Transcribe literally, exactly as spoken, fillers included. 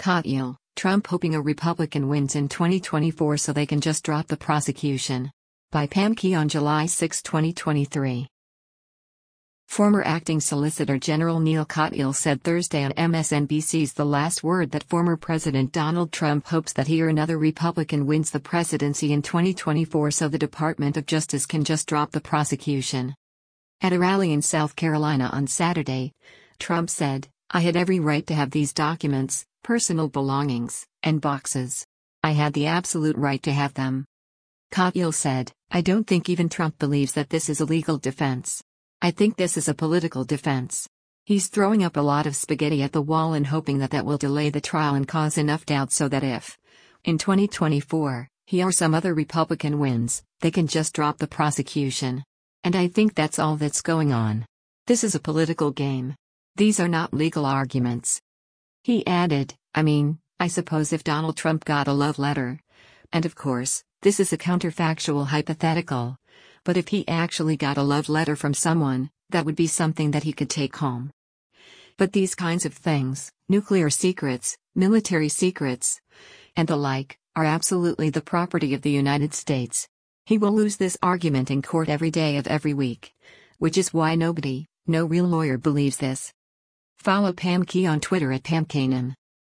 Caught ill, Trump hoping a Republican wins in twenty twenty-four so they can just drop the prosecution. By Pam Key on July sixth, twenty twenty-three. Former Acting Solicitor General Neil Katyal said Thursday on M S N B C's The Last Word that former President Donald Trump hopes that he or another Republican wins the presidency in twenty twenty-four so the Department of Justice can just drop the prosecution. At a rally in South Carolina on Saturday, Trump said, "I had every right to have these documents, personal belongings, and boxes. I had the absolute right to have them." Katyal said, "I don't think even Trump believes that this is a legal defense. I think this is a political defense. He's throwing up a lot of spaghetti at the wall and hoping that that will delay the trial and cause enough doubt so that if, in twenty twenty-four, he or some other Republican wins, they can just drop the prosecution. And I think that's all that's going on. This is a political game. These are not legal arguments." He added, "I mean, I suppose if Donald Trump got a love letter. And of course, this is a counterfactual hypothetical. But if he actually got a love letter from someone, that would be something that he could take home. But these kinds of things, nuclear secrets, military secrets, and the like, are absolutely the property of the United States. He will lose this argument in court every day of every week. Which is why nobody, no real lawyer believes this." Follow Pam Key on Twitter at Pam Kanan.